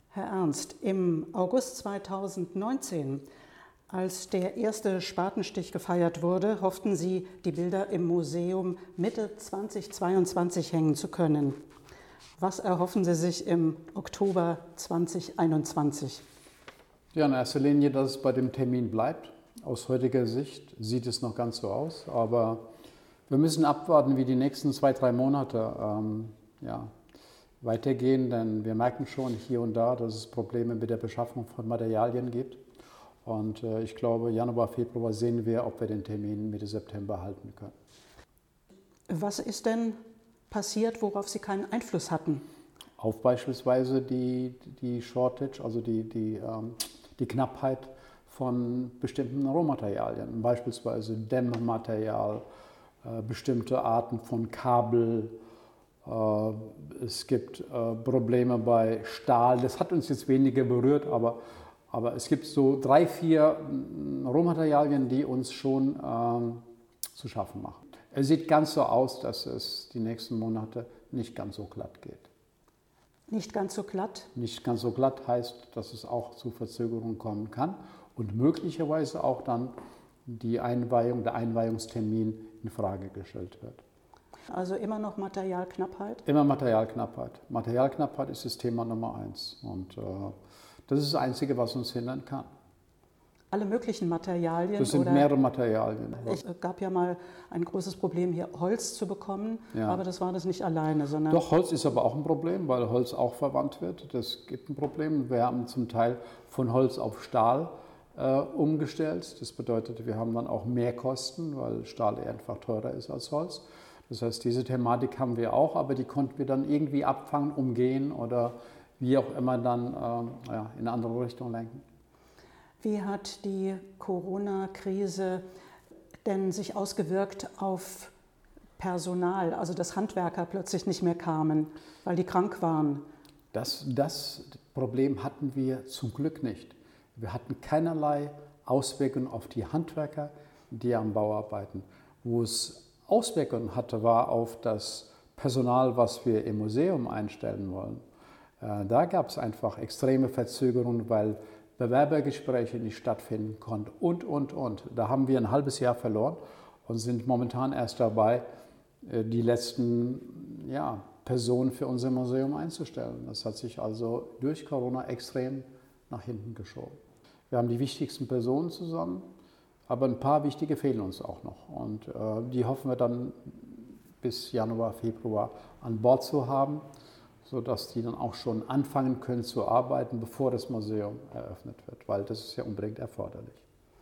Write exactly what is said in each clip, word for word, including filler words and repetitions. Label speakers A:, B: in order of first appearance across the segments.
A: Herr Ernst, im August zweitausendneunzehn, als der erste Spatenstich gefeiert wurde, hofften Sie, die Bilder im Museum Mitte zweitausendzweiundzwanzig hängen zu können. Was erhoffen Sie sich im Oktober zweitausendeinundzwanzig?
B: Ja, in erster Linie, dass es bei dem Termin bleibt. Aus heutiger Sicht sieht es noch ganz so aus, aber wir müssen abwarten, wie die nächsten zwei, drei Monate ähm, ja, weitergehen, denn wir merken schon hier und da, dass es Probleme mit der Beschaffung von Materialien gibt. Und äh, ich glaube, Januar, Februar sehen wir, ob wir den Termin Mitte September halten können.
A: Was ist denn passiert, worauf Sie keinen Einfluss hatten?
B: Auf beispielsweise die, die Shortage, also die, die, ähm, die Knappheit von bestimmten Rohmaterialien, beispielsweise Dämmmaterial, äh, bestimmte Arten von Kabel. Äh, es gibt äh, Probleme bei Stahl. Das hat uns jetzt weniger berührt, aber, aber es gibt so drei, vier Rohmaterialien, die uns schon ähm, zu schaffen machen. Es sieht ganz so aus, dass es die nächsten Monate nicht ganz so glatt geht.
A: Nicht ganz so glatt?
B: Nicht ganz so glatt heißt, dass es auch zu Verzögerungen kommen kann und möglicherweise auch dann die Einweihung, der Einweihungstermin in Frage gestellt wird.
A: Also immer noch Materialknappheit?
B: Immer Materialknappheit. Materialknappheit ist das Thema Nummer eins und äh, das ist das Einzige, was uns hindern kann.
A: Alle möglichen Materialien?
B: Das sind
A: oder
B: mehrere Materialien.
A: Es gab ja mal ein großes Problem, hier Holz zu bekommen, ja. Aber das war das nicht alleine, sondern...
B: Doch, Holz ist aber auch ein Problem, weil Holz auch verwandt wird. Das gibt ein Problem. Wir haben zum Teil von Holz auf Stahl äh, umgestellt. Das bedeutet, wir haben dann auch mehr Kosten, weil Stahl einfach teurer ist als Holz. Das heißt, diese Thematik haben wir auch, aber die konnten wir dann irgendwie abfangen, umgehen oder wie auch immer dann äh, ja, in eine andere Richtung lenken.
A: Wie hat die Corona-Krise denn sich ausgewirkt auf Personal, also dass Handwerker plötzlich nicht mehr kamen, weil die krank waren?
B: Das, das Problem hatten wir zum Glück nicht. Wir hatten keinerlei Auswirkungen auf die Handwerker, die am Bau arbeiten. Wo es Auswirkungen hatte, war auf das Personal, was wir im Museum einstellen wollen. Da gab es einfach extreme Verzögerungen, weil Bewerbergespräche nicht stattfinden konnten und, und, und. Da haben wir ein halbes Jahr verloren und sind momentan erst dabei, die letzten ja, Personen für unser Museum einzustellen. Das hat sich also durch Corona extrem nach hinten geschoben. Wir haben die wichtigsten Personen zusammen, aber ein paar wichtige fehlen uns auch noch. Und äh, die hoffen wir dann bis Januar, Februar an Bord zu haben, sodass die dann auch schon anfangen können zu arbeiten, bevor das Museum eröffnet wird, weil das ist ja unbedingt erforderlich.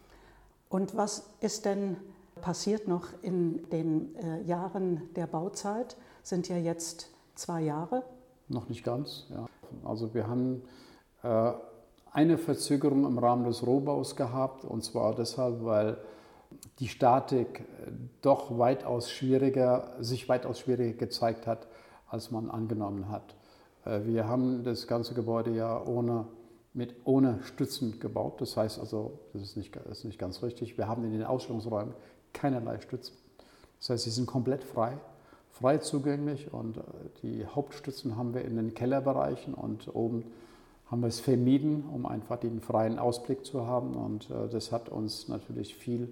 A: Und was ist denn passiert noch in den äh, Jahren der Bauzeit? Sind ja jetzt zwei Jahre?
B: Noch nicht ganz, ja. Also wir haben äh, eine Verzögerung im Rahmen des Rohbaus gehabt, und zwar deshalb, weil die Statik doch weitaus schwieriger, sich weitaus schwieriger gezeigt hat, als man angenommen hat. Wir haben das ganze Gebäude ja ohne, mit, ohne Stützen gebaut. Das heißt also, das ist nicht, das ist nicht ganz richtig, wir haben in den Ausstellungsräumen keinerlei Stützen. Das heißt, sie sind komplett frei, frei zugänglich, und die Hauptstützen haben wir in den Kellerbereichen, und oben haben wir es vermieden, um einfach den freien Ausblick zu haben, und das hat uns natürlich viel,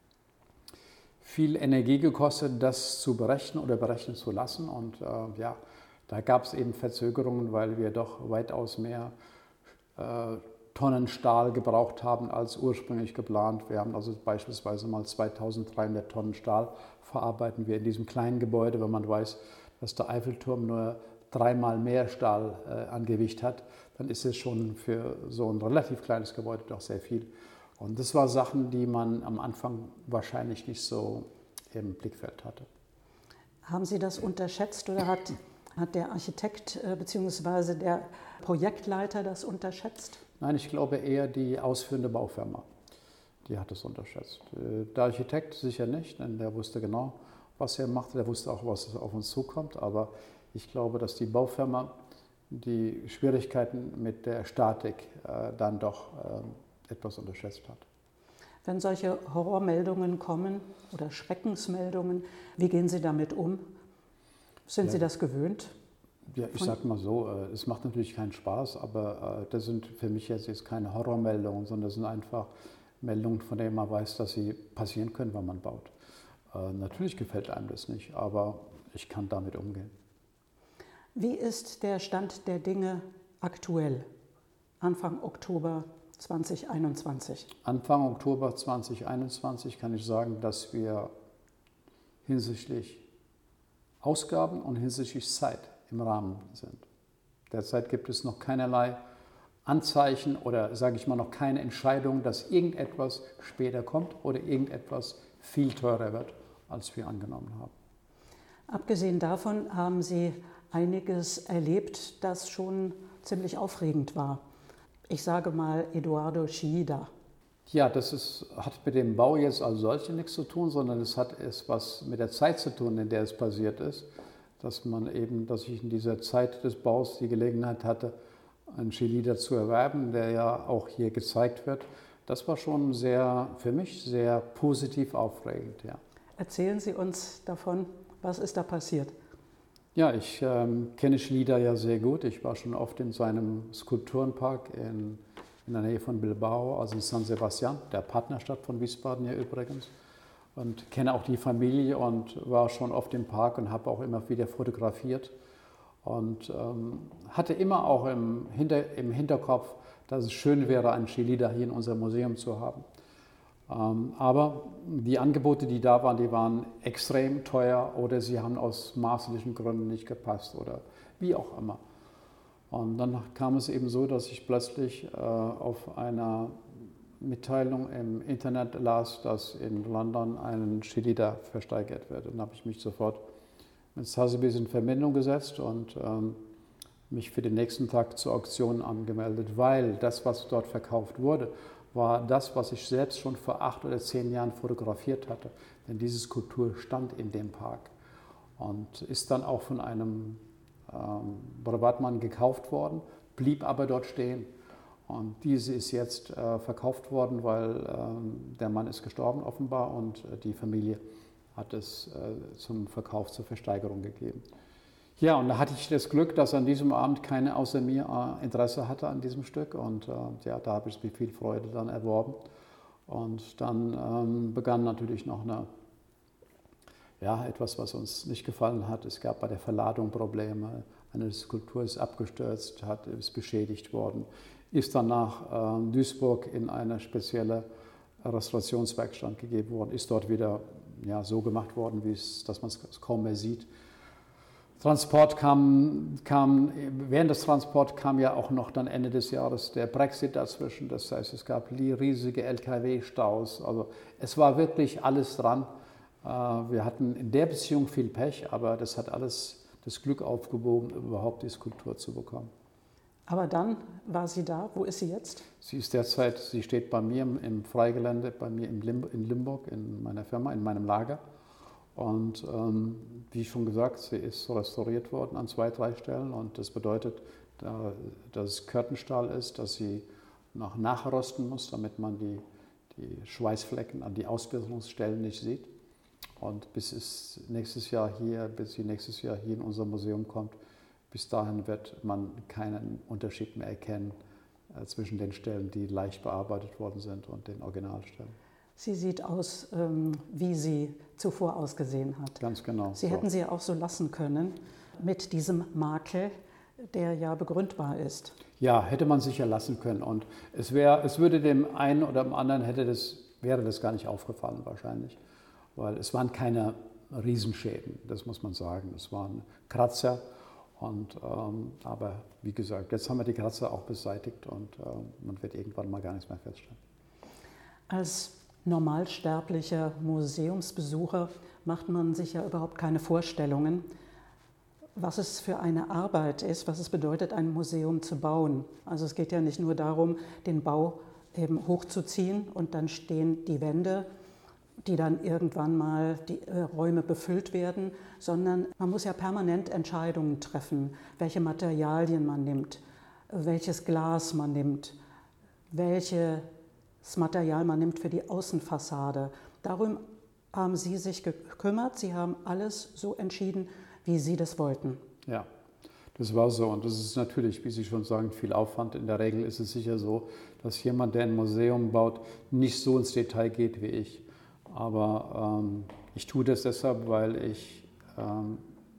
B: viel Energie gekostet, das zu berechnen oder berechnen zu lassen, und ja, da gab es eben Verzögerungen, weil wir doch weitaus mehr äh, Tonnen Stahl gebraucht haben als ursprünglich geplant. Wir haben also beispielsweise mal zweitausenddreihundert Tonnen Stahl verarbeiten wir in diesem kleinen Gebäude. Wenn man weiß, dass der Eiffelturm nur dreimal mehr Stahl äh, an Gewicht hat, dann ist es schon für so ein relativ kleines Gebäude doch sehr viel. Und das waren Sachen, die man am Anfang wahrscheinlich nicht so im Blickfeld hatte.
A: Haben Sie das unterschätzt oder hat... Hat der Architekt äh, bzw. der Projektleiter das unterschätzt?
B: Nein, ich glaube eher die ausführende Baufirma. Die hat es unterschätzt. Der Architekt sicher nicht, denn der wusste genau, was er machte. Der wusste auch, was auf uns zukommt. Aber ich glaube, dass die Baufirma die Schwierigkeiten mit der Statik äh, dann doch äh, etwas unterschätzt hat.
A: Wenn solche Horrormeldungen kommen oder Schreckensmeldungen, wie gehen Sie damit um? Sind ja. Sie das gewöhnt?
B: Ja, ich sag mal so, äh, es macht natürlich keinen Spaß, aber äh, das sind für mich jetzt, jetzt keine Horrormeldungen, sondern das sind einfach Meldungen, von denen man weiß, dass sie passieren können, wenn man baut. Äh, natürlich gefällt einem das nicht, aber ich kann damit umgehen.
A: Wie ist der Stand der Dinge aktuell, Anfang Oktober zweitausendeinundzwanzig?
B: Anfang Oktober zweitausendeinundzwanzig kann ich sagen, dass wir hinsichtlich Ausgaben und hinsichtlich Zeit im Rahmen sind. Derzeit gibt es noch keinerlei Anzeichen oder, sage ich mal, noch keine Entscheidung, dass irgendetwas später kommt oder irgendetwas viel teurer wird, als wir angenommen haben.
A: Abgesehen davon haben Sie einiges erlebt, das schon ziemlich aufregend war. Ich sage mal Edoardo Chillida.
B: Ja, das ist, hat mit dem Bau jetzt als solche nichts zu tun, sondern es hat etwas mit der Zeit zu tun, in der es passiert ist. Dass man eben, dass ich in dieser Zeit des Baus die Gelegenheit hatte, einen Chillida zu erwerben, der ja auch hier gezeigt wird. Das war schon sehr, für mich sehr positiv aufregend, ja.
A: Erzählen Sie uns davon, was ist da passiert?
B: Ja, ich ähm, kenne Chillida ja sehr gut. Ich war schon oft in seinem Skulpturenpark in, in der Nähe von Bilbao, also in San Sebastián, der Partnerstadt von Wiesbaden ja übrigens. Und kenne auch die Familie und war schon oft im Park und habe auch immer wieder fotografiert. Und ähm, hatte immer auch im, Hinter, im Hinterkopf, dass es schön wäre, einen Chillida hier in unserem Museum zu haben. Ähm, aber die Angebote, die da waren, die waren extrem teuer oder sie haben aus maßlichen Gründen nicht gepasst oder wie auch immer. Und dann kam es eben so, dass ich plötzlich äh, auf einer Mitteilung im Internet las, dass in London ein Chillida versteigert wird. Und dann habe ich mich sofort mit Sotheby's in Verbindung gesetzt und ähm, mich für den nächsten Tag zur Auktion angemeldet, weil das, was dort verkauft wurde, war das, was ich selbst schon vor acht oder zehn Jahren fotografiert hatte. Denn diese Skulptur stand in dem Park und ist dann auch von einem ähm, Privatmann gekauft worden, blieb aber dort stehen. Und diese ist jetzt äh, verkauft worden, weil ähm, der Mann ist gestorben offenbar und äh, die Familie hat es äh, zum Verkauf, zur Versteigerung gegeben. Ja, und da hatte ich das Glück, dass an diesem Abend keiner außer mir äh, Interesse hatte an diesem Stück. Und äh, ja, da habe ich es mit viel Freude dann erworben. Und dann ähm, begann natürlich noch eine, ja, etwas, was uns nicht gefallen hat. Es gab bei der Verladung Probleme. Eine Skulptur ist abgestürzt, hat, ist beschädigt worden, ist dann nach äh, Duisburg in eine spezielle Restaurationswerkstatt gegeben worden, ist dort wieder ja, so gemacht worden, wie es, dass man es kaum mehr sieht. Transport kam, kam, während des Transports kam ja auch noch dann Ende des Jahres der Brexit dazwischen. Das heißt, es gab riesige L K W-Staus. Also es war wirklich alles dran. Wir hatten in der Beziehung viel Pech, aber das hat alles das Glück aufgewogen, überhaupt die Skulptur zu bekommen.
A: Aber dann war sie da. Wo ist sie jetzt?
B: Sie ist derzeit, sie steht bei mir im Freigelände, bei mir in Limburg, in meiner Firma, in meinem Lager. Und ähm, wie schon gesagt, sie ist restauriert worden an zwei, drei Stellen. Und das bedeutet, da, dass es Curtenstahl ist, dass sie noch nachrosten muss, damit man die, die Schweißflecken an die Ausbildungsstellen nicht sieht. Und bis es nächstes Jahr hier, bis sie nächstes Jahr hier in unser Museum kommt, bis dahin wird man keinen Unterschied mehr erkennen äh, zwischen den Stellen, die leicht bearbeitet worden sind, und den Originalstellen.
A: Sie sieht aus, ähm, wie sie zuvor ausgesehen hat.
B: Ganz genau.
A: Sie
B: so.
A: hätten sie ja auch so lassen können, mit diesem Makel, der ja begründbar ist.
B: Ja, hätte man sicher lassen können. Und es, wär, es würde dem einen oder dem anderen, hätte das, wäre das gar nicht aufgefallen wahrscheinlich. Weil es waren keine Riesenschäden, das muss man sagen. Es waren Kratzer. Und, ähm, aber wie gesagt, jetzt haben wir die Kratzer auch beseitigt und äh, man wird irgendwann mal gar nichts mehr feststellen.
A: Als normalsterblicher Museumsbesucher macht man sich ja überhaupt keine Vorstellungen, was es für eine Arbeit ist, was es bedeutet, ein Museum zu bauen. Also es geht ja nicht nur darum, den Bau eben hochzuziehen und dann stehen die Wände, die dann irgendwann mal die äh, Räume befüllt werden, sondern man muss ja permanent Entscheidungen treffen, welche Materialien man nimmt, welches Glas man nimmt, welches Material man nimmt für die Außenfassade. Darum haben Sie sich gekümmert, Sie haben alles so entschieden, wie Sie das wollten.
B: Ja, Das war so und das ist natürlich, wie Sie schon sagen, viel Aufwand. In der Regel ist es sicher so, dass jemand, der ein Museum baut, nicht so ins Detail geht wie ich. Aber ähm, ich tue das deshalb, weil ich ähm,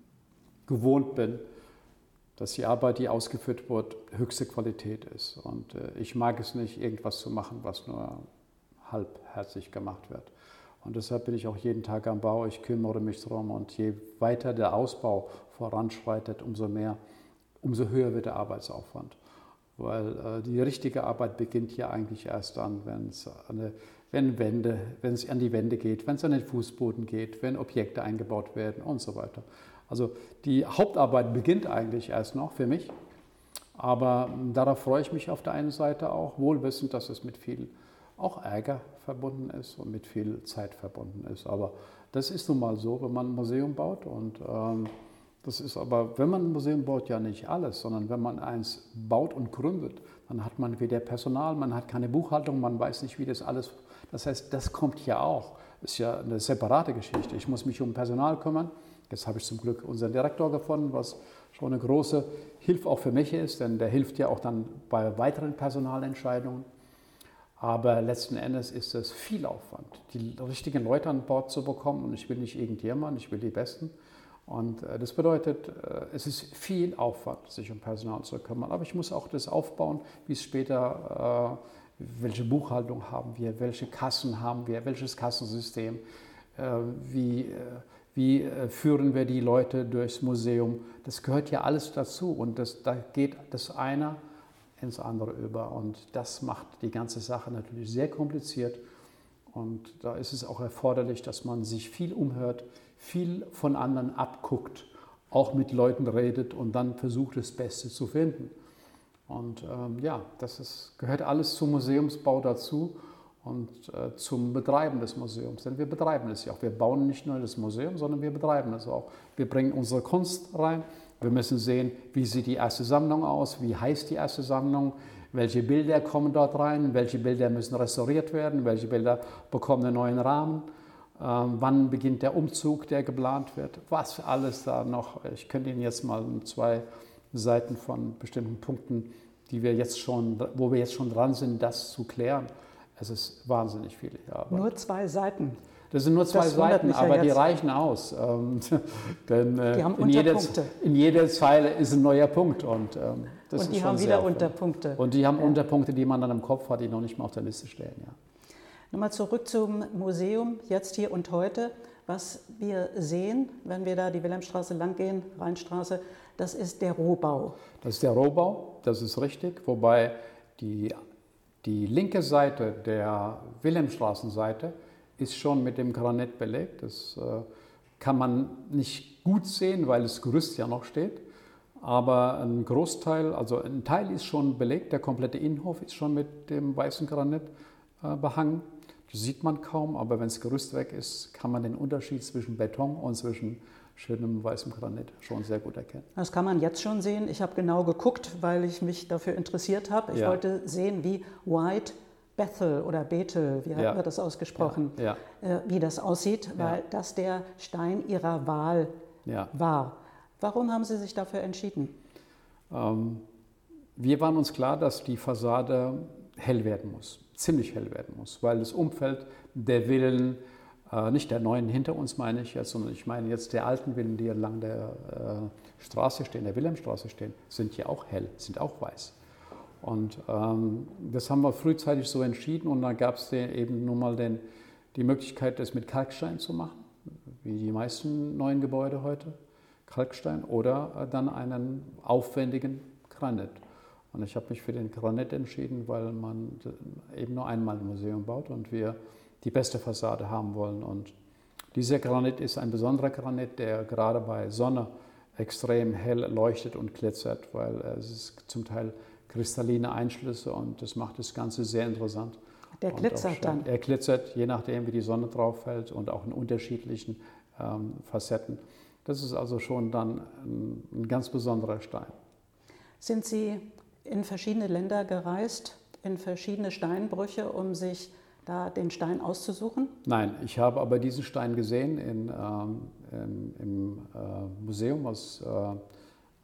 B: gewohnt bin, dass die Arbeit, die ausgeführt wird, höchste Qualität ist. Und äh, ich mag es nicht, irgendwas zu machen, was nur halbherzig gemacht wird. Und deshalb bin ich auch jeden Tag am Bau, ich kümmere mich darum und je weiter der Ausbau voranschreitet, umso mehr, umso höher wird der Arbeitsaufwand. Weil äh, die richtige Arbeit beginnt ja eigentlich erst dann, wenn's eine, wenn Wände, wenn es an die Wände geht, wenn es an den Fußboden geht, wenn Objekte eingebaut werden und so weiter. Also die Hauptarbeit beginnt eigentlich erst noch für mich, aber darauf freue ich mich auf der einen Seite auch, wohl wissend, dass es mit viel auch Ärger verbunden ist und mit viel Zeit verbunden ist. Aber das ist nun mal so, wenn man ein Museum baut. Und ähm, das ist aber, wenn man ein Museum baut, ja nicht alles, sondern wenn man eins baut und gründet, dann hat man weder Personal, man hat keine Buchhaltung, man weiß nicht, wie das alles. Das heißt, das kommt ja auch. Das ist ja eine separate Geschichte. Ich muss mich um Personal kümmern. Jetzt habe ich zum Glück unseren Direktor gefunden, was schon eine große Hilfe auch für mich ist, denn der hilft ja auch dann bei weiteren Personalentscheidungen. Aber letzten Endes ist es viel Aufwand, die richtigen Leute an Bord zu bekommen. Und ich will nicht irgendjemanden, ich will die Besten. Und das bedeutet, es ist viel Aufwand, sich um Personal zu kümmern. Aber ich muss auch das aufbauen, wie es später, welche Buchhaltung haben wir, welche Kassen haben wir, welches Kassensystem, wie, wie führen wir die Leute durchs Museum. Das gehört ja alles dazu. Und das, da geht das eine ins andere über. Und das macht die ganze Sache natürlich sehr kompliziert. Und da ist es auch erforderlich, dass man sich viel umhört, viel von anderen abguckt, auch mit Leuten redet und dann versucht, das Beste zu finden. Und ähm, ja, das ist, gehört alles zum Museumsbau dazu und äh, zum Betreiben des Museums. Denn wir betreiben es ja auch. Wir bauen nicht nur das Museum, sondern wir betreiben es auch. Wir bringen unsere Kunst rein. Wir müssen sehen, wie sieht die erste Sammlung aus, wie heißt die erste Sammlung, welche Bilder kommen dort rein, welche Bilder müssen restauriert werden, welche Bilder bekommen einen neuen Rahmen, ähm, wann beginnt der Umzug, der geplant wird, was alles da noch. Ich könnte Ihnen jetzt mal zwei Seiten von bestimmten Punkten, die wir jetzt schon, wo wir jetzt schon dran sind, das zu klären. Es ist wahnsinnig viel Arbeit.
A: Nur zwei Seiten.
B: Das sind nur zwei
A: Das
B: Seiten, aber
A: ja
B: die reichen aus. Ähm, denn äh,
A: die haben
B: in, jeder,
A: Unterpunkte.
B: in jeder Zeile ist ein neuer Punkt. Und, ähm, das
A: und die
B: ist schon
A: haben wieder Unterpunkte.
B: Und die haben
A: ja.
B: Unterpunkte, die man dann im Kopf hat, die noch nicht mal auf der Liste stehen. Ja.
A: Nochmal zurück zum Museum, jetzt hier und heute. Was wir sehen, wenn wir da die Wilhelmstraße lang gehen, Rheinstraße, das ist der Rohbau.
B: Das ist der Rohbau, das ist richtig. Wobei die, die linke Seite der Wilhelmstraßenseite ist schon mit dem Granit belegt. Das äh, kann man nicht gut sehen, weil das Gerüst ja noch steht. Aber ein Großteil, also ein Teil ist schon belegt. Der komplette Innenhof ist schon mit dem weißen Granit äh, behangen. Das sieht man kaum, aber wenn das Gerüst weg ist, kann man den Unterschied zwischen Beton und zwischen schönem weißem Granit schon sehr gut erkennen.
A: Das kann man jetzt schon sehen. Ich habe genau geguckt, weil ich mich dafür interessiert habe. Ich
B: ja.
A: wollte sehen, wie White Bethel oder Bethel, wie
B: ja.
A: wird das ausgesprochen,
B: ja. Ja.
A: Äh, wie das aussieht, weil ja. das der Stein Ihrer Wahl
B: ja.
A: war. Warum haben Sie sich dafür entschieden?
B: Ähm, wir waren uns klar, dass die Fassade hell werden muss, ziemlich hell werden muss, weil das Umfeld der Villen, äh, nicht der neuen hinter uns meine ich jetzt, sondern ich meine jetzt der alten Villen, die entlang der äh, Straße stehen, der Wilhelmstraße stehen, sind ja auch hell, sind auch weiß. Und ähm, das haben wir frühzeitig so entschieden und dann gab es eben nun mal den, die Möglichkeit, das mit Kalkstein zu machen, wie die meisten neuen Gebäude heute, Kalkstein oder äh, dann einen aufwendigen Granit. Und ich habe mich für den Granit entschieden, weil man eben nur einmal ein Museum baut und wir die beste Fassade haben wollen. Und dieser Granit ist ein besonderer Granit, der gerade bei Sonne extrem hell leuchtet und glitzert, weil es ist zum Teil kristalline Einschlüsse und das macht das Ganze sehr interessant.
A: Der glitzert dann?
B: Er glitzert, je nachdem, wie die Sonne drauf fällt und auch in unterschiedlichen ähm, Facetten. Das ist also schon dann ein, ein ganz besonderer Stein.
A: Sind Sie in verschiedene Länder gereist, in verschiedene Steinbrüche, um sich da den Stein auszusuchen?
B: Nein, ich habe aber diesen Stein gesehen in, ähm, im, im äh, Museum, was äh,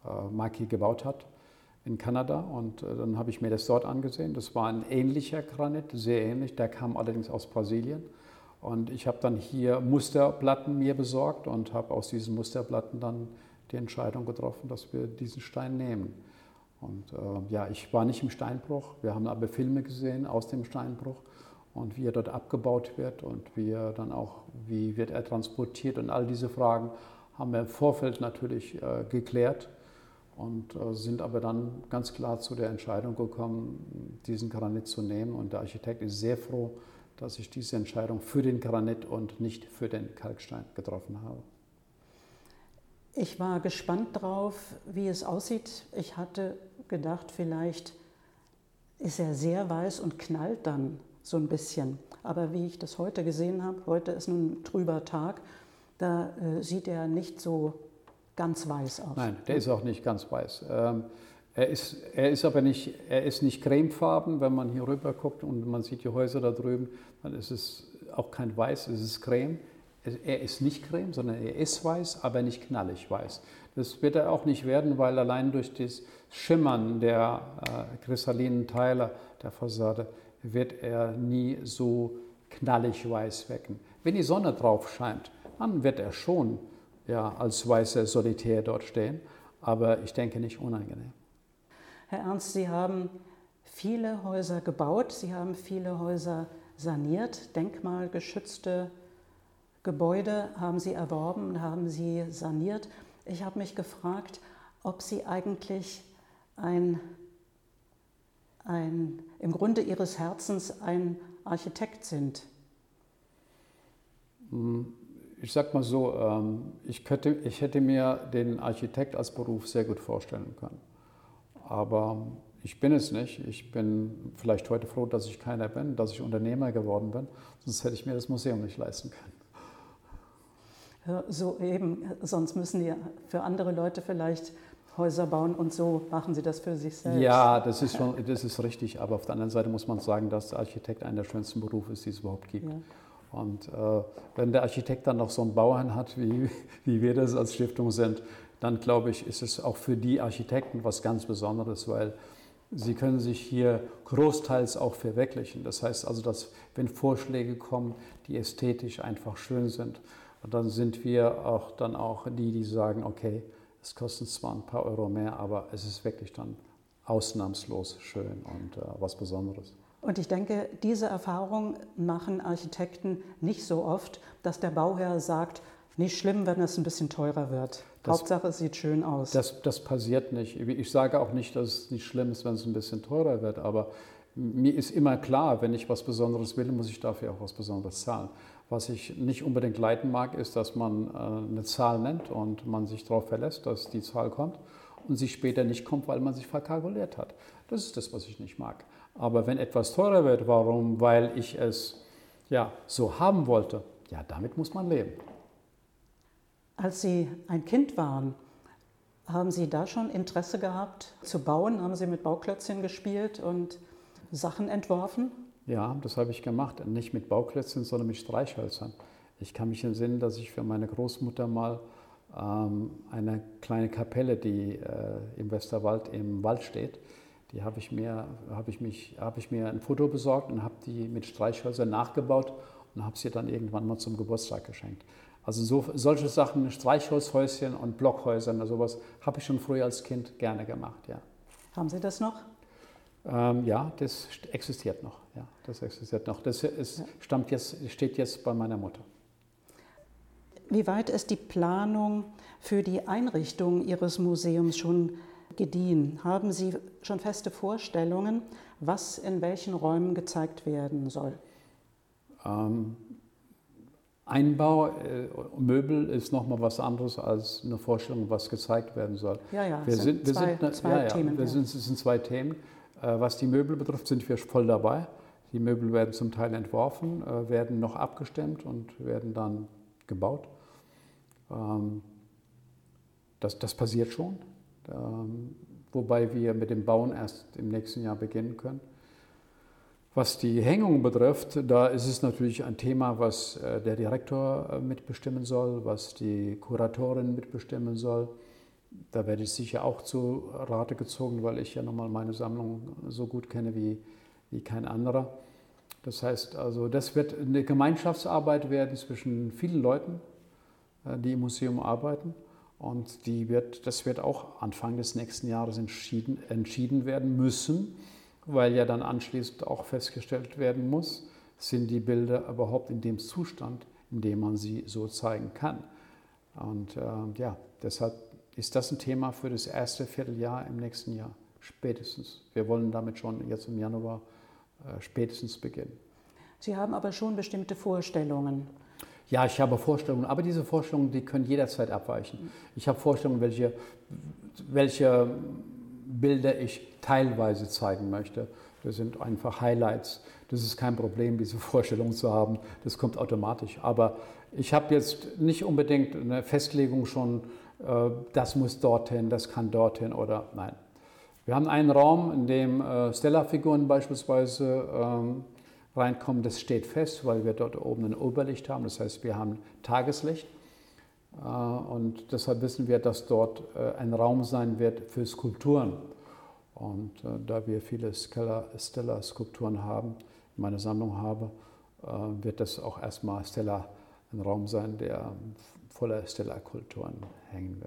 B: äh, Maki gebaut hat in Kanada. Und äh, dann habe ich mir das dort angesehen. Das war ein ähnlicher Granit, sehr ähnlich. Der kam allerdings aus Brasilien. Und ich habe dann hier Musterplatten mir besorgt und habe aus diesen Musterplatten dann die Entscheidung getroffen, dass wir diesen Stein nehmen. Und äh, ja, ich war nicht im Steinbruch. Wir haben aber Filme gesehen aus dem Steinbruch und wie er dort abgebaut wird und wie er dann auch, wie wird er transportiert und all diese Fragen haben wir im Vorfeld natürlich äh, geklärt und äh, sind aber dann ganz klar zu der Entscheidung gekommen, diesen Granit zu nehmen. Und der Architekt ist sehr froh, dass ich diese Entscheidung für den Granit und nicht für den Kalkstein getroffen habe.
A: Ich war gespannt drauf, wie es aussieht. Ich hatte gedacht, vielleicht ist er sehr weiß und knallt dann so ein bisschen. Aber wie ich das heute gesehen habe, heute ist nun ein trüber Tag, da äh, sieht er nicht so ganz weiß aus.
B: Nein, der ist auch nicht ganz weiß. Ähm, er, ist, er ist aber nicht, er ist nicht cremefarben. Wenn man hier rüber guckt und man sieht die Häuser da drüben, dann ist es auch kein Weiß, es ist Creme. Er ist nicht creme, sondern er ist weiß, aber nicht knallig weiß. Das wird er auch nicht werden, weil allein durch das Schimmern der äh, kristallinen Teile der Fassade wird er nie so knallig weiß wecken. Wenn die Sonne drauf scheint, dann wird er schon ja, als weißer Solitär dort stehen, aber ich denke nicht unangenehm.
A: Herr Ernst, Sie haben viele Häuser gebaut, Sie haben viele Häuser saniert, denkmalgeschützte Gebäude haben Sie erworben, haben Sie saniert. Ich habe mich gefragt, ob Sie eigentlich ein, ein, im Grunde Ihres Herzens ein Architekt sind.
B: Ich sage mal so, ich, könnte, ich hätte mir den Architekt als Beruf sehr gut vorstellen können. Aber ich bin es nicht. Ich bin vielleicht heute froh, dass ich keiner bin, dass ich Unternehmer geworden bin. Sonst hätte ich mir das Museum nicht leisten können.
A: So eben, sonst müssen die für andere Leute vielleicht Häuser bauen und so machen sie das für sich selbst.
B: Ja, das ist, schon, das ist richtig, aber auf der anderen Seite muss man sagen, dass der Architekt einer der schönsten Berufe ist, die es überhaupt gibt. Ja. Und äh, wenn der Architekt dann noch so einen Bauherrn hat, wie, wie wir das als Stiftung sind, dann glaube ich, ist es auch für die Architekten was ganz Besonderes, weil sie können sich hier großteils auch verwirklichen. Das heißt also, dass wenn Vorschläge kommen, die ästhetisch einfach schön sind, und dann sind wir auch dann auch die, die sagen, okay, es kostet zwar ein paar Euro mehr, aber es ist wirklich dann ausnahmslos schön und äh, was Besonderes.
A: Und ich denke, diese Erfahrung machen Architekten nicht so oft, dass der Bauherr sagt, nicht schlimm, wenn es ein bisschen teurer wird. Das, Hauptsache, es sieht schön aus.
B: Das, das passiert nicht. Ich sage auch nicht, dass es nicht schlimm ist, wenn es ein bisschen teurer wird, aber mir ist immer klar, wenn ich was Besonderes will, muss ich dafür auch was Besonderes zahlen. Was ich nicht unbedingt leiden mag, ist, dass man eine Zahl nennt und man sich darauf verlässt, dass die Zahl kommt und sie später nicht kommt, weil man sich verkalkuliert hat. Das ist das, was ich nicht mag. Aber wenn etwas teurer wird, warum? Weil ich es ja, so haben wollte, ja, damit muss man leben.
A: Als Sie ein Kind waren, haben Sie da schon Interesse gehabt zu bauen? Haben Sie mit Bauklötzchen gespielt und Sachen entworfen?
B: Ja, das habe ich gemacht. Nicht mit Bauklötzchen, sondern mit Streichhölzern. Ich kann mich entsinnen, dass ich für meine Großmutter mal ähm, eine kleine Kapelle, die äh, im Westerwald im Wald steht, die habe ich mir, habe ich mich, habe ich mir ein Foto besorgt und habe die mit Streichhölzern nachgebaut und habe sie dann irgendwann mal zum Geburtstag geschenkt. Also so, solche Sachen, Streichholzhäuschen und Blockhäusern oder sowas, habe ich schon früher als Kind gerne gemacht, ja.
A: Haben Sie das noch?
B: Ähm, ja, das existiert noch. Ja, das existiert noch. Das ist, stammt jetzt, steht jetzt bei meiner Mutter.
A: Wie weit ist die Planung für die Einrichtung Ihres Museums schon gediehen? Haben Sie schon feste Vorstellungen, was in welchen Räumen gezeigt werden soll?
B: Ähm, Einbau, äh, Möbel ist nochmal was anderes als eine Vorstellung, was gezeigt werden soll.
A: Ja, ja,
B: wir
A: sind,
B: sind, wir
A: zwei,
B: sind,
A: zwei
B: ja, ja,
A: Themen.
B: Wir
A: ja.
B: sind, es sind zwei Themen. Äh, was die Möbel betrifft, sind wir voll dabei. Die Möbel werden zum Teil entworfen, äh, werden noch abgestimmt und werden dann gebaut. Ähm, das, das passiert schon, ähm, wobei wir mit dem Bauen erst im nächsten Jahr beginnen können. Was die Hängung betrifft, da ist es natürlich ein Thema, was der Direktor mitbestimmen soll, was die Kuratorin mitbestimmen soll. Da werde ich sicher auch zu Rate gezogen, weil ich ja nochmal meine Sammlung so gut kenne wie, wie kein anderer. Das heißt also, das wird eine Gemeinschaftsarbeit werden zwischen vielen Leuten, die im Museum arbeiten. Und die wird, das wird auch Anfang des nächsten Jahres entschieden, entschieden werden müssen, weil ja dann anschließend auch festgestellt werden muss, sind die Bilder überhaupt in dem Zustand, in dem man sie so zeigen kann. Und äh, ja, deshalb ist das ein Thema für das erste Vierteljahr im nächsten Jahr, spätestens. Wir wollen damit schon jetzt im Januar äh, spätestens beginnen.
A: Sie haben aber schon bestimmte Vorstellungen.
B: Ja, ich habe Vorstellungen, aber diese Vorstellungen, die können jederzeit abweichen. Ich habe Vorstellungen, welche, welche Bilder ich teilweise zeigen möchte. Das sind einfach Highlights. Das ist kein Problem, diese Vorstellungen zu haben. Das kommt automatisch. Aber ich habe jetzt nicht unbedingt eine Festlegung schon, äh, das muss dorthin, das kann dorthin oder nein. Wir haben einen Raum, in dem äh, Stella-Figuren beispielsweise ähm, reinkommen. Das steht fest, weil wir dort oben ein Oberlicht haben. Das heißt, wir haben Tageslicht. Äh, und deshalb wissen wir, dass dort äh, ein Raum sein wird für Skulpturen. Und äh, da wir viele Stella-Skulpturen haben, in meiner Sammlung habe, äh, wird das auch erstmal Stella ein Raum sein, der voller Stella-Skulpturen hängen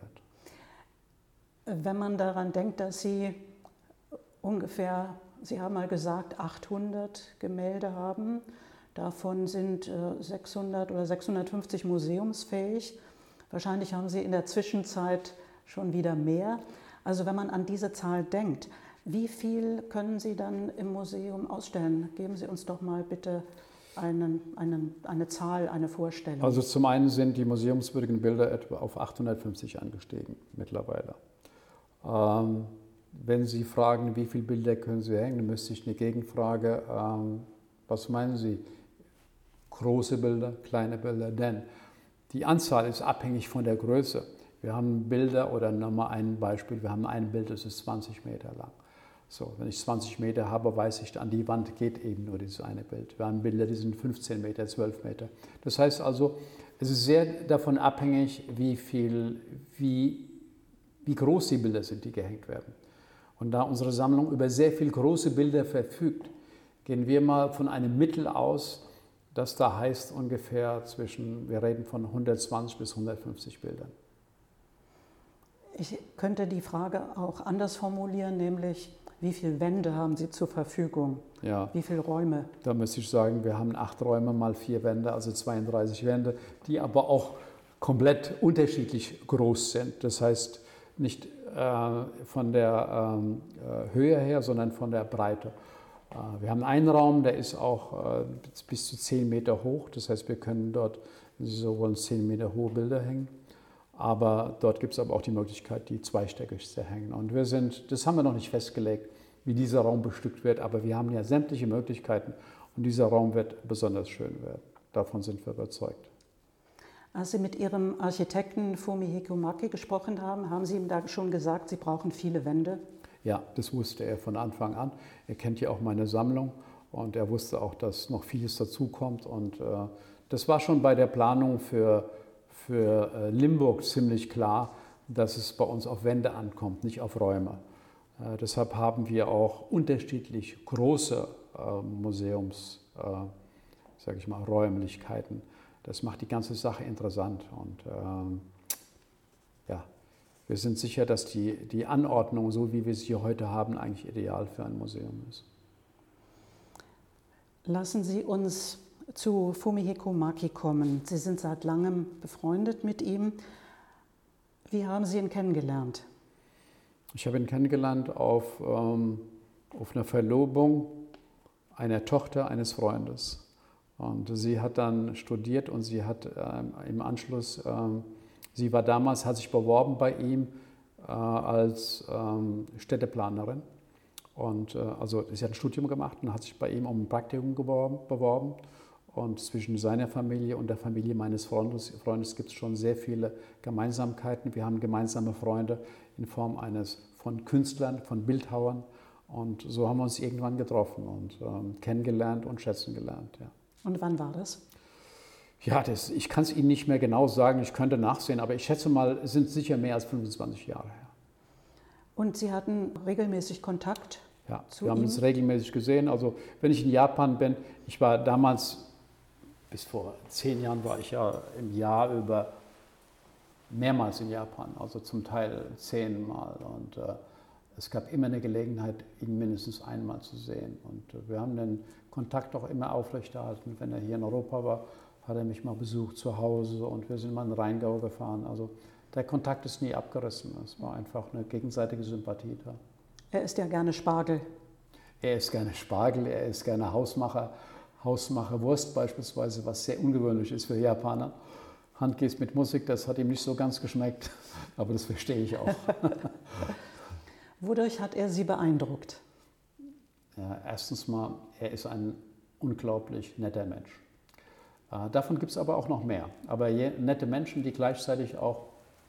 B: wird.
A: Wenn man daran denkt, dass Sie ungefähr, Sie haben mal gesagt, achthundert Gemälde haben, davon sind äh, sechshundert oder sechshundertfünfzig museumsfähig. Wahrscheinlich haben Sie in der Zwischenzeit schon wieder mehr. Also wenn man an diese Zahl denkt, wie viel können Sie dann im Museum ausstellen? Geben Sie uns doch mal bitte einen, einen, eine Zahl, eine Vorstellung.
B: Also zum einen sind die museumswürdigen Bilder etwa auf achthundertfünfzig angestiegen mittlerweile. Ähm, wenn Sie fragen, wie viele Bilder können Sie hängen, dann müsste ich eine Gegenfrage, ähm, was meinen Sie? Große Bilder, kleine Bilder? Denn die Anzahl ist abhängig von der Größe. Wir haben Bilder, oder nochmal ein Beispiel, wir haben ein Bild, das ist zwanzig Meter lang. So, wenn ich zwanzig Meter habe, weiß ich, an die Wand geht eben nur dieses eine Bild. Wir haben Bilder, die sind fünfzehn Meter, zwölf Meter. Das heißt also, es ist sehr davon abhängig, wie, viel, wie, wie groß die Bilder sind, die gehängt werden. Und da unsere Sammlung über sehr viele große Bilder verfügt, gehen wir mal von einem Mittel aus, das da heißt ungefähr zwischen, wir reden von hundertzwanzig bis hundertfünfzig Bildern.
A: Ich könnte die Frage auch anders formulieren, nämlich wie viele Wände haben Sie zur Verfügung?
B: Ja.
A: Wie viele Räume?
B: Da müsste ich sagen, wir haben acht Räume mal vier Wände, also zweiunddreißig Wände, die aber auch komplett unterschiedlich groß sind. Das heißt nicht äh, von der ähm, Höhe her, sondern von der Breite. Äh, wir haben einen Raum, der ist auch äh, bis zu zehn Meter hoch. Das heißt, wir können dort, wenn Sie so wollen, zehn Meter hohe Bilder hängen. Aber dort gibt es aber auch die Möglichkeit, die zweistöckig zu hängen. Und wir sind, das haben wir noch nicht festgelegt, wie dieser Raum bestückt wird, aber wir haben ja sämtliche Möglichkeiten und dieser Raum wird besonders schön werden. Davon sind wir überzeugt.
A: Als Sie mit Ihrem Architekten Fumihiko Maki gesprochen haben, haben Sie ihm da schon gesagt, Sie brauchen viele Wände?
B: Ja, das wusste er von Anfang an. Er kennt ja auch meine Sammlung und er wusste auch, dass noch vieles dazukommt. Und äh, das war schon bei der Planung für für Limburg ziemlich klar, dass es bei uns auf Wände ankommt, nicht auf Räume. Äh, deshalb haben wir auch unterschiedlich große äh, Museums, äh, sage ich mal, Räumlichkeiten. Das macht die ganze Sache interessant. Und ähm, ja, wir sind sicher, dass die, die Anordnung, so wie wir sie heute haben, eigentlich ideal für ein Museum ist.
A: Lassen Sie uns zu Fumihiko Maki kommen. Sie sind seit langem befreundet mit ihm. Wie haben Sie ihn kennengelernt?
B: Ich habe ihn kennengelernt auf, ähm, auf einer Verlobung einer Tochter eines Freundes. Und sie hat dann studiert und sie hat ähm, im Anschluss, ähm, sie war damals, hat sich beworben bei ihm äh, als ähm, Städteplanerin. Und äh, also sie hat ein Studium gemacht und hat sich bei ihm um ein Praktikum geworben, beworben. Und zwischen seiner Familie und der Familie meines Freundes, Freundes gibt es schon sehr viele Gemeinsamkeiten. Wir haben gemeinsame Freunde in Form eines von Künstlern, von Bildhauern. Und so haben wir uns irgendwann getroffen und ähm, kennengelernt und schätzen gelernt. Ja.
A: Und wann war das?
B: Ja, das, ich kann es Ihnen nicht mehr genau sagen, ich könnte nachsehen, aber ich schätze mal, es sind sicher mehr als fünfundzwanzig Jahre her.
A: Und Sie hatten regelmäßig Kontakt
B: Ja,
A: zu
B: wir haben
A: ihm?
B: uns regelmäßig gesehen. Also wenn ich in Japan bin, ich war damals, bis vor zehn Jahren war ich ja im Jahr über mehrmals in Japan, also zum Teil zehnmal. Und äh, es gab immer eine Gelegenheit, ihn mindestens einmal zu sehen. Und äh, wir haben den Kontakt auch immer aufrechterhalten. Wenn er hier in Europa war, hat er mich mal besucht zu Hause und wir sind mal in den Rheingau gefahren. Also der Kontakt ist nie abgerissen. Es war einfach eine gegenseitige Sympathie da.
A: Er isst ja gerne Spargel.
B: Er isst gerne Spargel, er isst gerne Hausmacher, Hausmacherwurst beispielsweise, was sehr ungewöhnlich ist für Japaner. Handgehst mit Musik, das hat ihm nicht so ganz geschmeckt, aber das verstehe ich auch.
A: Wodurch hat er Sie beeindruckt?
B: Ja, erstens mal, er ist ein unglaublich netter Mensch. Äh, davon gibt es aber auch noch mehr. Aber je, nette Menschen, die gleichzeitig auch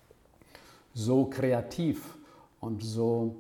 B: so kreativ und so,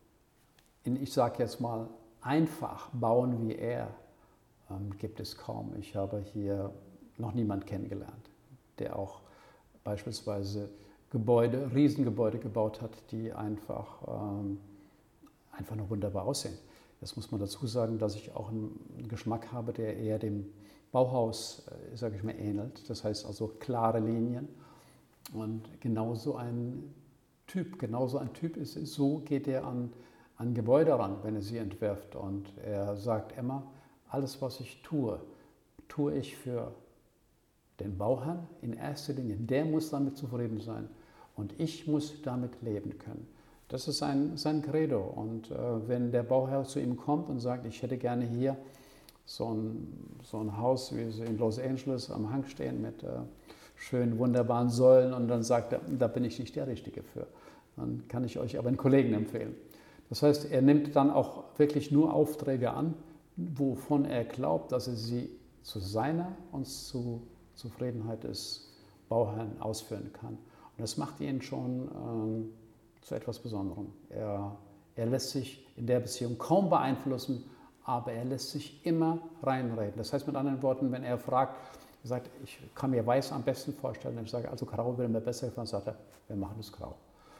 B: in, ich sage jetzt mal, einfach bauen wie er, ähm, gibt es kaum. Ich habe hier noch niemanden kennengelernt, der auch beispielsweise Gebäude, Riesengebäude gebaut hat, die einfach, ähm, einfach nur wunderbar aussehen. Jetzt muss man dazu sagen, dass ich auch einen Geschmack habe, der eher dem Bauhaus, äh, sage ich mal, ähnelt. Das heißt also klare Linien. Und genauso ein Typ, genauso ein Typ ist, so geht er an, an Gebäude ran, wenn er sie entwirft. Und er sagt immer, alles, was ich tue, tue ich für den Bauherrn in erster Linie. Der muss damit zufrieden sein und ich muss damit leben können. Das ist sein, sein Credo. Und äh, wenn der Bauherr zu ihm kommt und sagt, ich hätte gerne hier so ein, so ein Haus, wie sie in Los Angeles am Hang stehen mit äh, schönen, wunderbaren Säulen, und dann sagt er, da bin ich nicht der Richtige für. Dann kann ich euch aber einen Kollegen empfehlen. Das heißt, er nimmt dann auch wirklich nur Aufträge an, wovon er glaubt, dass er sie zu seiner und zu Zufriedenheit des Bauherrn ausführen kann. Und das macht ihn schon ähm, zu etwas Besonderem. Er, er lässt sich in der Beziehung kaum beeinflussen, aber er lässt sich immer reinreden. Das heißt mit anderen Worten, wenn er fragt, er sagt, ich kann mir Weiß am besten vorstellen, und ich sage, also Grau würde mir besser gefallen, sagt er, wir machen das Grau.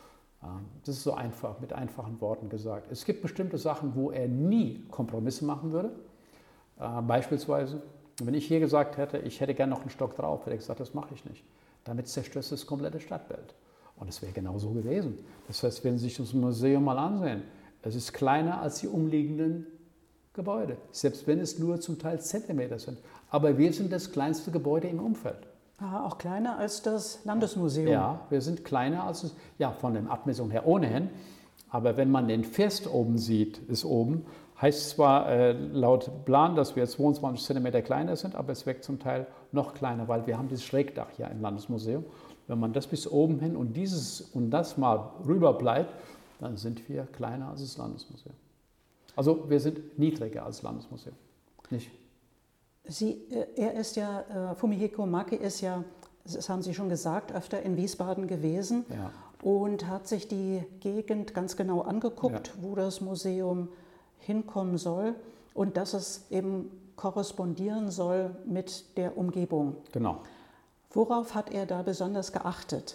B: Das ist so einfach, mit einfachen Worten gesagt. Es gibt bestimmte Sachen, wo er nie Kompromisse machen würde. Beispielsweise, wenn ich hier gesagt hätte, ich hätte gerne noch einen Stock drauf, hätte ich gesagt, das mache ich nicht. Damit zerstörst du das komplette Stadtbild. Und es wäre genau so gewesen. Das heißt, wenn Sie sich das Museum mal ansehen, es ist kleiner als die umliegenden Gebäude, selbst wenn es nur zum Teil Zentimeter sind. Aber wir sind das kleinste Gebäude im Umfeld.
A: Ah, auch kleiner als das Landesmuseum.
B: Ja, wir sind kleiner als es, ja, von den Abmessungen her ohnehin. Aber wenn man den First oben sieht, ist oben, heißt zwar äh, laut Plan, dass wir zweiundzwanzig Zentimeter kleiner sind, aber es wirkt zum Teil noch kleiner, weil wir haben dieses Schrägdach hier im Landesmuseum. Wenn man das bis oben hin und dieses und das mal rüber bleibt, dann sind wir kleiner als das Landesmuseum. Also wir sind niedriger als das Landesmuseum. Nicht?
A: Sie, er ist ja, äh, Fumihiko Maki ist ja, das haben Sie schon gesagt, öfter in Wiesbaden gewesen,
B: Ja.
A: und hat sich die Gegend ganz genau angeguckt,
B: Ja.
A: wo das Museum hinkommen soll und dass es eben korrespondieren soll mit der Umgebung.
B: Genau.
A: Worauf hat er da besonders geachtet?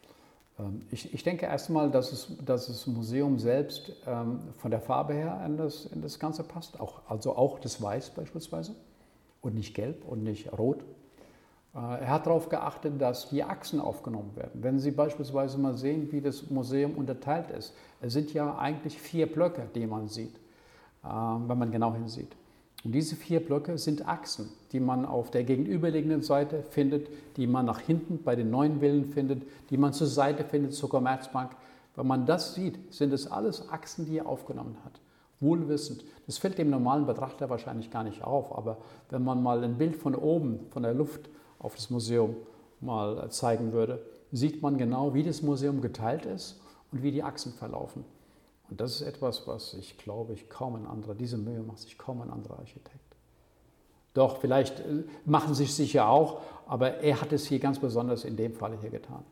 B: Ich, ich denke erstmal, dass, es, dass das Museum selbst ähm, von der Farbe her in das, in das Ganze passt, auch, also auch das Weiß beispielsweise und nicht Gelb und nicht Rot. Äh, er hat darauf geachtet, dass die Achsen aufgenommen werden. Wenn Sie beispielsweise mal sehen, wie das Museum unterteilt ist, es sind ja eigentlich vier Blöcke, die man sieht, äh, wenn man genau hinsieht. Und diese vier Blöcke sind Achsen, die man auf der gegenüberliegenden Seite findet, die man nach hinten bei den neuen Villen findet, die man zur Seite findet zur Commerzbank. Wenn man das sieht, sind es alles Achsen, die er aufgenommen hat. Wohlwissend. Das fällt dem normalen Betrachter wahrscheinlich gar nicht auf, aber wenn man mal ein Bild von oben, von der Luft auf das Museum mal zeigen würde, sieht man genau, wie das Museum geteilt ist und wie die Achsen verlaufen. Und das ist etwas, was ich glaube, ich kaum ein anderer, diese Mühe macht sich kaum ein anderer Architekt. Doch, vielleicht machen sie es sicher auch, aber er hat es hier ganz besonders in dem Fall hier getan.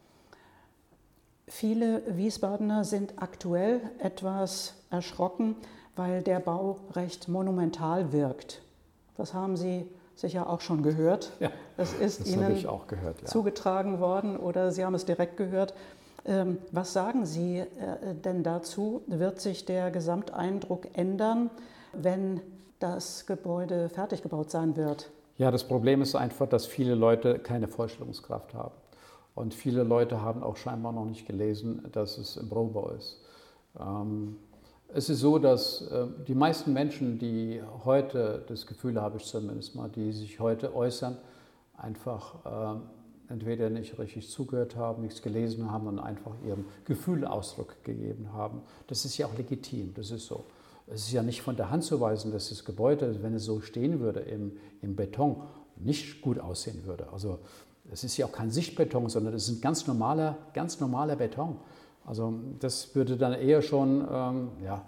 A: Viele Wiesbadener sind aktuell etwas erschrocken, weil der Bau recht monumental wirkt. Was haben Sie sicher auch schon gehört.
B: Ja,
A: das ist
B: das
A: Ihnen
B: habe ich auch gehört, ja.
A: zugetragen worden oder Sie haben es direkt gehört. Ähm, was sagen Sie äh, denn dazu? Wird sich der Gesamteindruck ändern, wenn das Gebäude fertig gebaut sein wird?
B: Ja, das Problem ist einfach, dass viele Leute keine Vorstellungskraft haben. Und viele Leute haben auch scheinbar noch nicht gelesen, dass es im Rohbau ist. Ähm, es ist so, dass äh, die meisten Menschen, die heute, das Gefühl habe ich zumindest mal, die sich heute äußern, einfach äh, entweder nicht richtig zugehört haben, nichts gelesen haben und einfach ihrem Gefühl Ausdruck gegeben haben. Das ist ja auch legitim, das ist so. Es ist ja nicht von der Hand zu weisen, dass das Gebäude, wenn es so stehen würde im, im Beton, nicht gut aussehen würde. Also es ist ja auch kein Sichtbeton, sondern es ist ein ganz normaler, ganz normaler Beton. Also das würde dann eher schon, ähm, ja,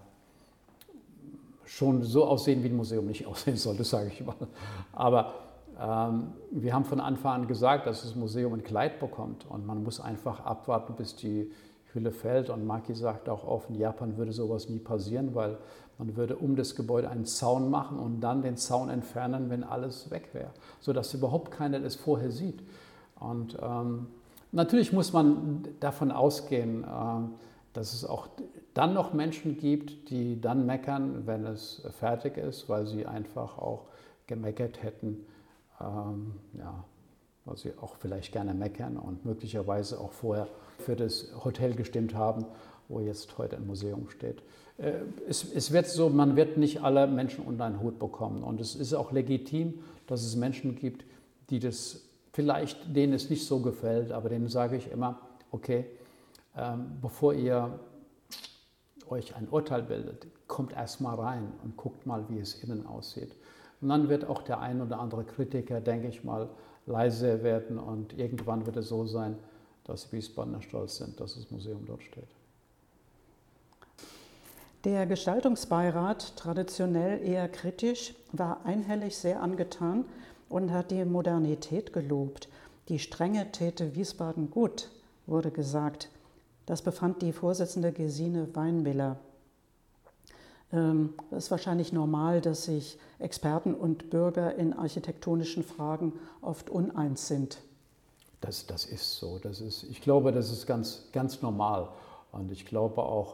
B: schon so aussehen, wie ein Museum nicht aussehen sollte, sage ich mal. Aber ähm, wir haben von Anfang an gesagt, dass das Museum ein Kleid bekommt und man muss einfach abwarten, bis die Hülle fällt. Und Maki sagt auch offen, in Japan würde sowas nie passieren, weil man würde um das Gebäude einen Zaun machen und dann den Zaun entfernen, wenn alles weg wäre, sodass überhaupt keiner das vorher sieht. Und ähm, natürlich muss man davon ausgehen, äh, dass es auch dann noch Menschen gibt, die dann meckern, wenn es fertig ist, weil sie einfach auch gemeckert hätten, ähm, ja, weil sie auch vielleicht gerne meckern und möglicherweise auch vorher für das Hotel gestimmt haben, wo jetzt heute ein Museum steht. Äh, es, es wird so, man wird nicht alle Menschen unter einen Hut bekommen. Und es ist auch legitim, dass es Menschen gibt, die das vielleicht, denen es nicht so gefällt, aber denen sage ich immer, okay, ähm, bevor ihr euch ein Urteil bildet, kommt erst mal rein und guckt mal, wie es innen aussieht. Und dann wird auch der ein oder andere Kritiker, denke ich mal, leise werden und irgendwann wird es so sein, dass Wiesbadener stolz sind, dass das Museum dort steht.
A: Der Gestaltungsbeirat, traditionell eher kritisch, war einhellig sehr angetan und hat die Modernität gelobt. Die Strenge täte Wiesbaden gut, wurde gesagt. Das befand die Vorsitzende Gesine Weinmiller. Es ist wahrscheinlich normal, dass sich Experten und Bürger in architektonischen Fragen oft uneins sind.
B: Das, das ist so. Das ist, ich glaube, das ist ganz, ganz normal. Und ich glaube auch,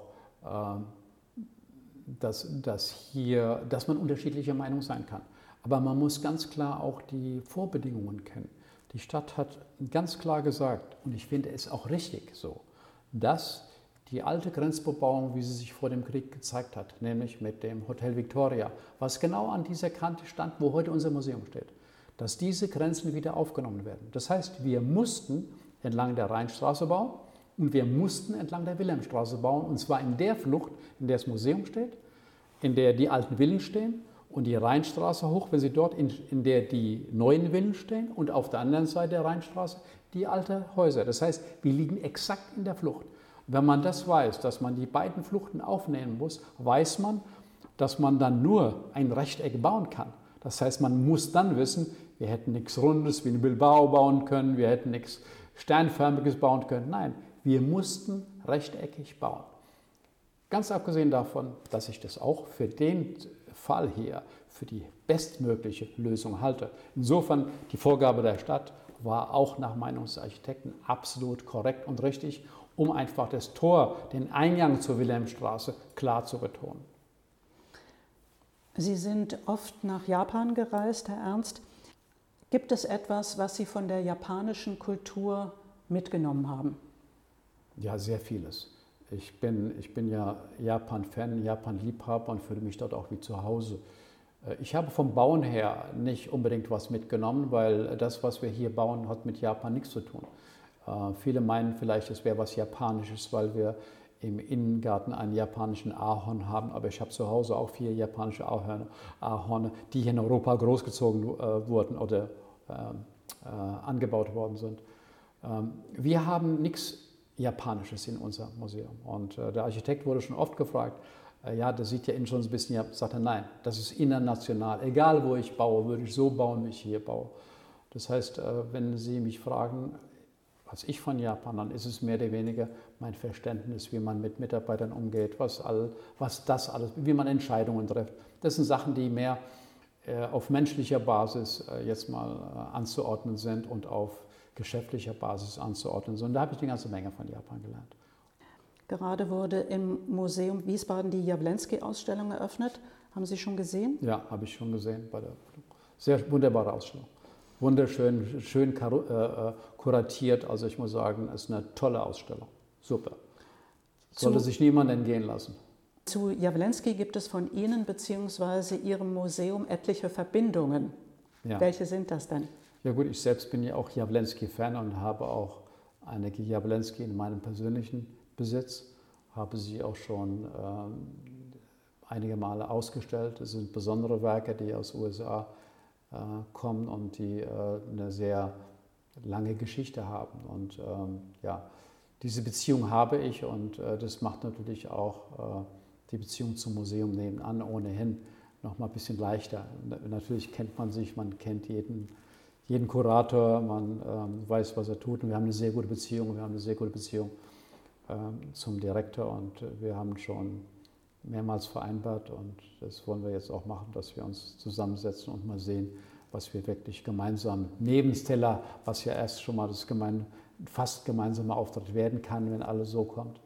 B: dass, dass, hier, dass man unterschiedlicher Meinung sein kann. Aber man muss ganz klar auch die Vorbedingungen kennen. Die Stadt hat ganz klar gesagt, und ich finde es auch richtig so, dass die alte Grenzbebauung, wie sie sich vor dem Krieg gezeigt hat, nämlich mit dem Hotel Victoria, was genau an dieser Kante stand, wo heute unser Museum steht, dass diese Grenzen wieder aufgenommen werden. Das heißt, wir mussten entlang der Rheinstraße bauen und wir mussten entlang der Wilhelmstraße bauen, und zwar in der Flucht, in der das Museum steht, in der die alten Villen stehen, und die Rheinstraße hoch, wenn Sie dort, in, in der die neuen Villen stehen, und auf der anderen Seite der Rheinstraße die alten Häuser. Das heißt, wir liegen exakt in der Flucht. Wenn man das weiß, dass man die beiden Fluchten aufnehmen muss, weiß man, dass man dann nur ein Rechteck bauen kann. Das heißt, man muss dann wissen, wir hätten nichts Rundes wie in Bilbao bauen können, wir hätten nichts Sternförmiges bauen können. Nein, wir mussten rechteckig bauen. Ganz abgesehen davon, dass ich das auch für den Fall hier für die bestmögliche Lösung halte. Insofern, die Vorgabe der Stadt war auch nach Meinung des Architekten absolut korrekt und richtig, um einfach das Tor, den Eingang zur Wilhelmstraße klar zu betonen.
A: Sie sind oft nach Japan gereist, Herr Ernst. Gibt es etwas, was Sie von der japanischen Kultur mitgenommen haben?
B: Ja, sehr vieles. Ich bin, ich bin ja Japan-Fan, Japan-Liebhaber und fühle mich dort auch wie zu Hause. Ich habe vom Bauen her nicht unbedingt was mitgenommen, weil das, was wir hier bauen, hat mit Japan nichts zu tun. Äh, viele meinen vielleicht, es wäre was Japanisches, weil wir im Innengarten einen japanischen Ahorn haben, aber ich habe zu Hause auch vier japanische Ahorne, Ahorne die hier in Europa großgezogen äh, wurden oder äh, äh, angebaut worden sind. Ähm, wir haben nichts Japanisches in unserem Museum. Und äh, der Architekt wurde schon oft gefragt, äh, ja, das sieht ja innen schon ein bisschen, ja, sagt er, nein, das ist international. Egal, wo ich baue, würde ich so bauen, wie ich hier baue. Das heißt, äh, wenn Sie mich fragen, was ich von Japan, dann ist es mehr oder weniger mein Verständnis, wie man mit Mitarbeitern umgeht, was, all, was das alles, wie man Entscheidungen trifft. Das sind Sachen, die mehr äh, auf menschlicher Basis äh, jetzt mal äh, anzuordnen sind und auf geschäftlicher Basis anzuordnen sind. Und da habe ich eine ganze Menge von Japan gelernt.
A: Gerade wurde im Museum Wiesbaden die Jawlensky-Ausstellung eröffnet. Haben Sie schon gesehen?
B: Ja, habe ich schon gesehen bei der sehr wunderbare Ausstellung. Wunderschön, schön äh, kuratiert. Also ich muss sagen, es ist eine tolle Ausstellung. Super. Sollte
A: Zu,
B: sich niemand entgehen lassen.
A: Zu Jawlensky gibt es von Ihnen bzw. Ihrem Museum etliche Verbindungen.
B: Ja.
A: Welche sind das denn?
B: Ja gut, ich selbst bin ja auch Jawlensky-Fan und habe auch einige Jawlensky in meinem persönlichen Besitz. Habe sie auch schon ähm, einige Male ausgestellt. Es sind besondere Werke, die aus den U S A äh, kommen und die äh, eine sehr lange Geschichte haben. Und ähm, ja, diese Beziehung habe ich und äh, das macht natürlich auch äh, die Beziehung zum Museum nebenan ohnehin noch mal ein bisschen leichter. Natürlich kennt man sich, man kennt jeden, jeden Kurator, man ähm, weiß, was er tut und wir haben eine sehr gute Beziehung. Wir haben eine sehr gute Beziehung ähm, zum Direktor und wir haben schon mehrmals vereinbart und das wollen wir jetzt auch machen, dass wir uns zusammensetzen und mal sehen, was wir wirklich gemeinsam neben Stella, was ja erst schon mal das gemein, fast gemeinsame Auftritt werden kann, wenn alles so kommt.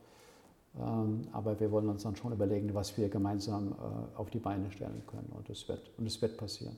B: Ähm, aber wir wollen uns dann schon überlegen, was wir gemeinsam äh, auf die Beine stellen können und es wird, und es wird passieren.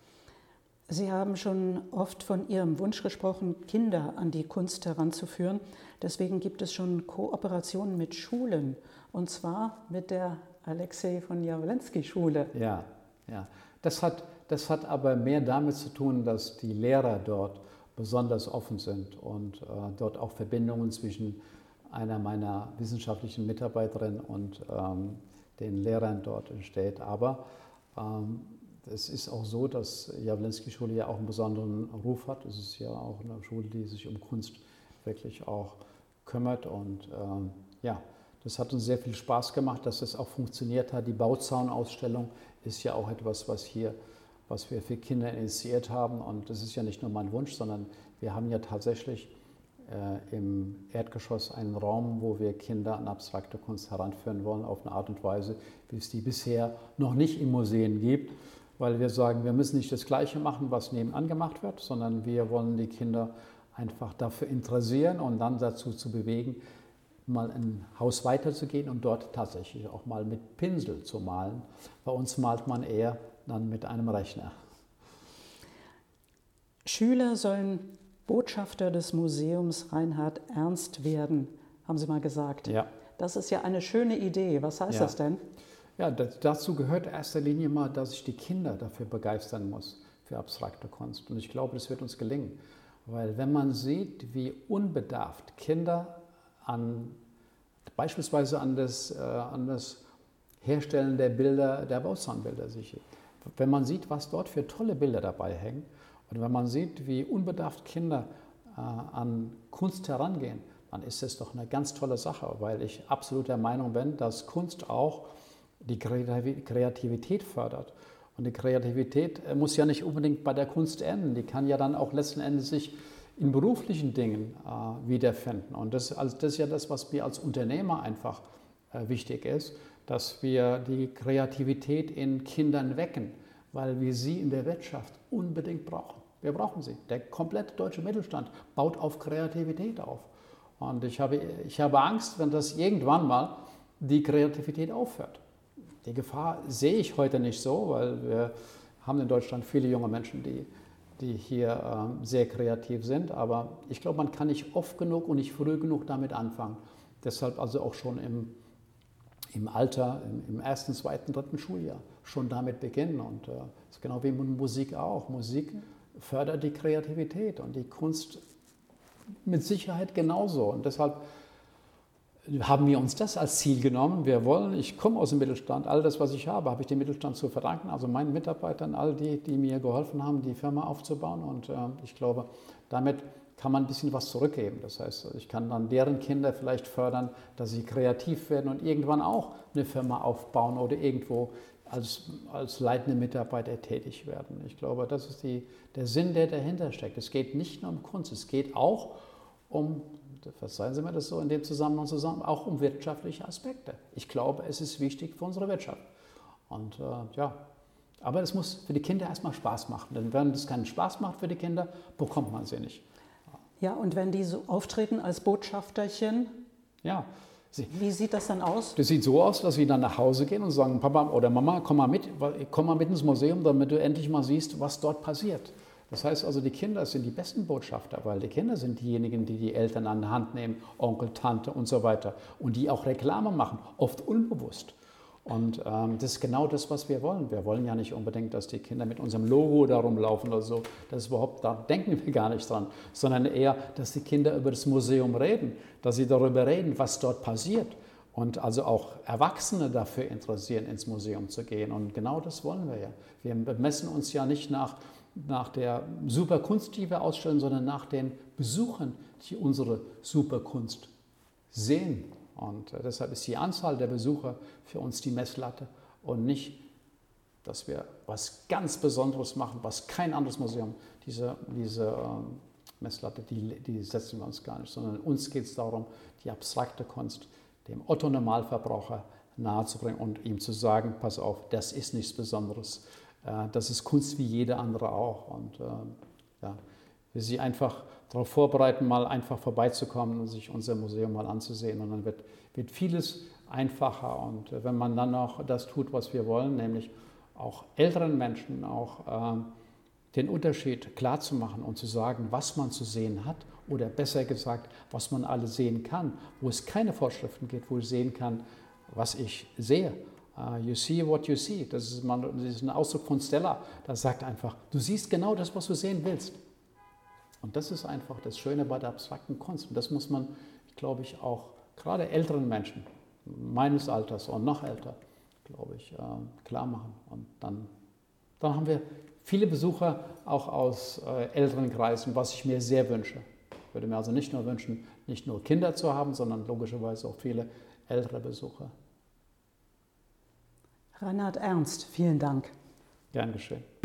A: Sie haben schon oft von Ihrem Wunsch gesprochen, Kinder an die Kunst heranzuführen. Deswegen gibt es schon Kooperationen mit Schulen, und zwar mit der Alexei von Jawlensky-Schule.
B: Ja, ja. Das hat, das hat aber mehr damit zu tun, dass die Lehrer dort besonders offen sind und äh, dort auch Verbindungen zwischen einer meiner wissenschaftlichen Mitarbeiterinnen und ähm, den Lehrern dort entsteht. Aber ähm, es ist auch so, dass Jawlensky-Schule ja auch einen besonderen Ruf hat. Es ist ja auch eine Schule, die sich um Kunst wirklich auch kümmert. Und ähm, ja, das hat uns sehr viel Spaß gemacht, dass das auch funktioniert hat. Die Bauzaunausstellung ist ja auch etwas, was hier, was wir für Kinder initiiert haben. Und das ist ja nicht nur mein Wunsch, sondern wir haben ja tatsächlich äh, im Erdgeschoss einen Raum, wo wir Kinder an abstrakte Kunst heranführen wollen, auf eine Art und Weise, wie es die bisher noch nicht in Museen gibt. Weil wir sagen, wir müssen nicht das Gleiche machen, was nebenan gemacht wird, sondern wir wollen die Kinder einfach dafür interessieren und dann dazu zu bewegen, mal ein Haus weiterzugehen und dort tatsächlich auch mal mit Pinsel zu malen. Bei uns malt man eher dann mit einem Rechner.
A: Schüler sollen Botschafter des Museums Reinhard Ernst werden, haben Sie mal gesagt.
B: Ja.
A: Das ist ja eine schöne Idee. Was heißt ja. das denn?
B: Ja, dazu gehört in erster Linie mal, dass ich die Kinder dafür begeistern muss, für abstrakte Kunst. Und ich glaube, das wird uns gelingen. Weil wenn man sieht, wie unbedarft Kinder an, beispielsweise an das, äh, an das Herstellen der Bilder, der Bauzahnbilder sich, wenn man sieht, was dort für tolle Bilder dabei hängen und wenn man sieht, wie unbedarft Kinder äh, an Kunst herangehen, dann ist das doch eine ganz tolle Sache, weil ich absolut der Meinung bin, dass Kunst auch die Kreativität fördert. Und die Kreativität muss ja nicht unbedingt bei der Kunst enden, die kann ja dann auch letzten Endes sich in beruflichen Dingen äh, wiederfinden. Und das, also das ist ja das, was mir als Unternehmer einfach äh, wichtig ist, dass wir die Kreativität in Kindern wecken, weil wir sie in der Wirtschaft unbedingt brauchen. Wir brauchen sie. Der komplette deutsche Mittelstand baut auf Kreativität auf. Und ich habe, ich habe Angst, wenn das irgendwann mal die Kreativität aufhört. Die Gefahr sehe ich heute nicht so, weil wir haben in Deutschland viele junge Menschen, die, die hier ähm, sehr kreativ sind. Aber ich glaube, man kann nicht oft genug und nicht früh genug damit anfangen. Deshalb also auch schon im, im Alter, im, im ersten, zweiten, dritten Schuljahr schon damit beginnen. Und äh, das ist genau wie mit Musik auch. Musik fördert die Kreativität und die Kunst mit Sicherheit genauso. Und deshalb haben wir uns das als Ziel genommen. Wir wollen, ich komme aus dem Mittelstand, all das, was ich habe, habe ich dem Mittelstand zu verdanken, also meinen Mitarbeitern, all die, die mir geholfen haben, die Firma aufzubauen. Und äh, ich glaube, damit kann man ein bisschen was zurückgeben. Das heißt, ich kann dann deren Kinder vielleicht fördern, dass sie kreativ werden und irgendwann auch eine Firma aufbauen oder irgendwo als, als leitende Mitarbeiter tätig werden. Ich glaube, das ist die, der Sinn, der dahinter steckt. Es geht nicht nur um Kunst, es geht auch um, verzeihen Sie mir das so in dem Zusammenhang zusammen, auch um wirtschaftliche Aspekte. Ich glaube, es ist wichtig für unsere Wirtschaft. Und äh, ja, Aber es muss für die Kinder erstmal Spaß machen. Denn wenn es keinen Spaß macht für die Kinder, bekommt man sie nicht.
A: Ja, und wenn die so auftreten als Botschafterchen,
B: ja, sie,
A: wie sieht das dann aus?
B: Das sieht so aus, dass sie dann nach Hause gehen und sagen, Papa oder Mama, komm mal mit, komm mal mit ins Museum, damit du endlich mal siehst, was dort passiert. Das heißt also, die Kinder sind die besten Botschafter, weil die Kinder sind diejenigen, die die Eltern an die Hand nehmen, Onkel, Tante und so weiter. Und die auch Reklame machen, oft unbewusst. Und ähm, das ist genau das, was wir wollen. Wir wollen ja nicht unbedingt, dass die Kinder mit unserem Logo da rumlaufen oder so. Das ist überhaupt, da denken wir gar nicht dran. Sondern eher, dass die Kinder über das Museum reden, dass sie darüber reden, was dort passiert. Und also auch Erwachsene dafür interessieren, ins Museum zu gehen. Und genau das wollen wir ja. Wir messen uns ja nicht nach, nach der Superkunst, die wir ausstellen, sondern nach den Besuchern, die unsere Superkunst sehen. Und deshalb ist die Anzahl der Besucher für uns die Messlatte und nicht, dass wir was ganz Besonderes machen, was kein anderes Museum, diese, diese ähm, Messlatte, die, die setzen wir uns gar nicht, sondern uns geht es darum, die abstrakte Kunst dem Otto-Normalverbraucher nahezubringen und ihm zu sagen, pass auf, das ist nichts Besonderes, äh, das ist Kunst wie jede andere auch. Und äh, ja, wir sie einfach darauf vorbereiten, mal einfach vorbeizukommen und sich unser Museum mal anzusehen. Und dann wird, wird vieles einfacher. Und wenn man dann auch das tut, was wir wollen, nämlich auch älteren Menschen auch äh, den Unterschied klarzumachen und zu sagen, was man zu sehen hat oder besser gesagt, was man alles sehen kann, wo es keine Vorschriften gibt, wo ich sehen kann, was ich sehe. Uh, you see what you see. Das ist, man, das ist ein Ausdruck von Stella. Das sagt einfach, du siehst genau das, was du sehen willst. Und das ist einfach das Schöne bei der abstrakten Kunst. Und das muss man, glaube ich, auch gerade älteren Menschen, meines Alters und noch älter, glaube ich, äh, klar machen. Und dann, dann haben wir viele Besucher auch aus äh, älteren Kreisen, was ich mir sehr wünsche. Ich würde mir also nicht nur wünschen, nicht nur Kinder zu haben, sondern logischerweise auch viele ältere Besucher.
A: Reinhard Ernst, vielen Dank.
B: Gern geschehen.